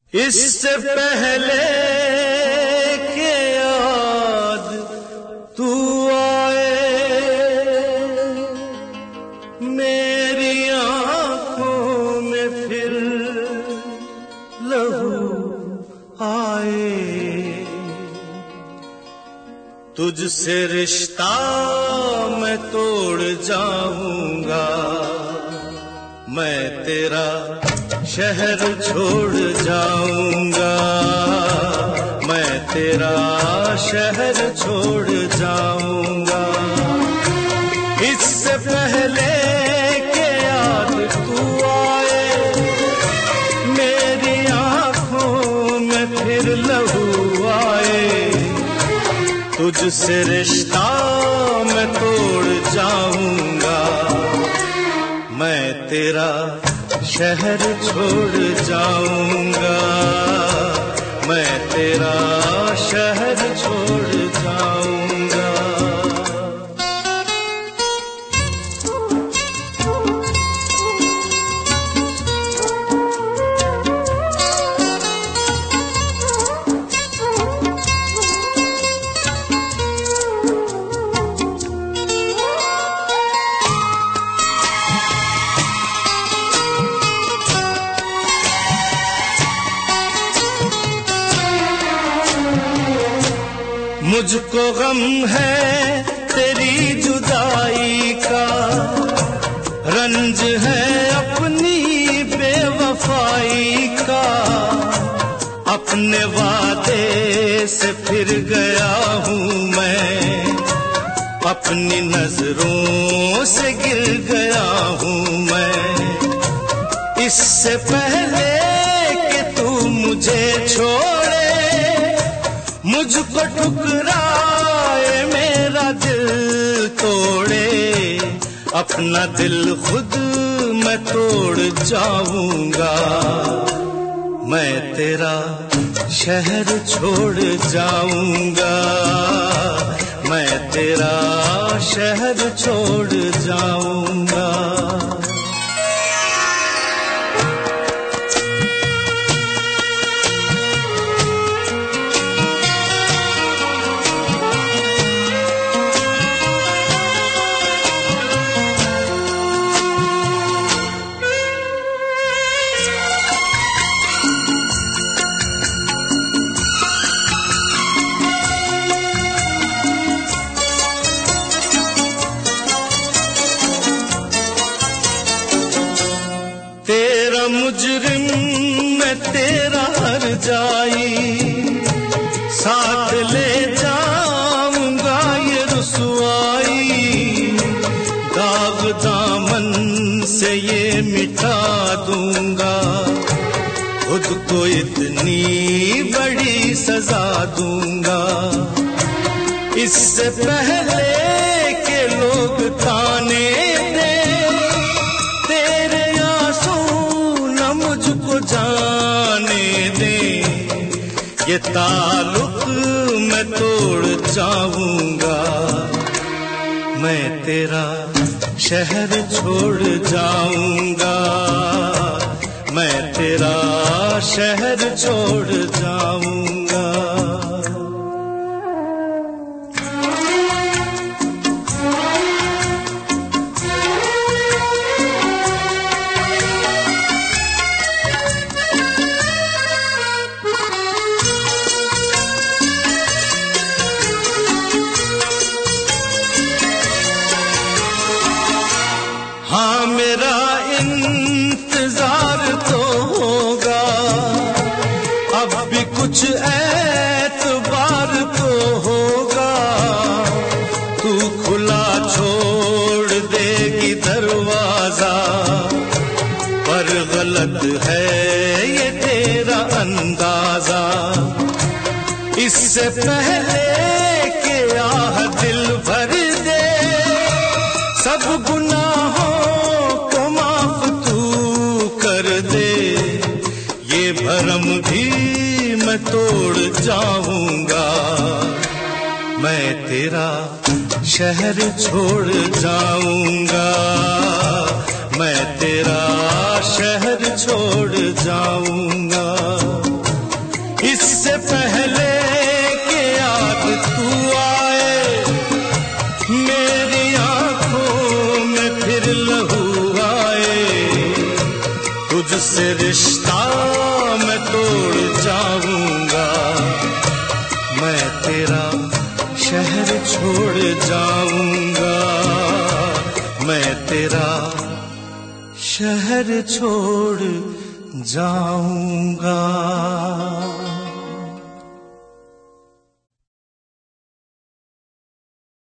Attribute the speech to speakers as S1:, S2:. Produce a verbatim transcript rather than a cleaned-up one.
S1: इससे पहले के याद तू आए, मेरी आंखों में फिर लहू आए। तुझसे रिश्ता मैं तोड़ जाऊंगा, मैं तेरा शहर छोड़ जाऊंगा, मैं तेरा शहर छोड़ जाऊंगा। इससे पहले के याद तू आए, मेरी आंखों में फिर लहू आए। तुझसे रिश्ता मैं तोड़ जाऊंगा, मैं तेरा शहर छोड़ जाऊंगा, मैं तेरा शहर छोड़ जाऊंगा। मुझको गम है तेरी जुदाई का, रंज है अपनी बेवफाई का। अपने वादे से फिर गया हूँ मैं, अपनी नजरों से गिर गया हूँ मैं। इससे पहले कि तू मुझे छोड़े, मुझको ठुकराए, मेरा दिल तोड़े, अपना दिल खुद मैं तोड़ जाऊंगा। मैं तेरा शहर छोड़ जाऊंगा, मैं तेरा शहर छोड़ जाऊंगा। तेरा मुजरिम मैं तेरा हर जाई, साथ ले जाऊंगा ये रुसवाई। दाग दामन से ये मिटा दूंगा, खुद को इतनी बड़ी सजा दूंगा। इससे पहले के लोग ताने दे, तेरे आंसू न मुझको जाने दे। ये ताल्लुक मैं तोड़ जाऊंगा, मैं तेरा शहर छोड़ जाऊंगा, मैं तेरा शहर छोड़ जाऊंगा। हाँ मेरा इंतजार तो होगा, अब भी कुछ एतबार तो होगा। तू खुला छोड़ देगी दरवाजा, पर गलत है ये तेरा अंदाजा। इससे पहले कि आह दिल भर दे, सब गुनाहों को माफ तू कर दे। ये भरम भी मैं तोड़ जाऊंगा, मैं तेरा शहर छोड़ जाऊंगा, मैं तेरा शहर छोड़ जाऊंगा। पहले के याद तू आए, मेरी आंखों में फिर लहू आए, तुझसे रिश्ता मैं तोड़ जाऊंगा, मैं तेरा शहर छोड़ जाऊंगा, मैं तेरा शहर छोड़ जाऊंगा।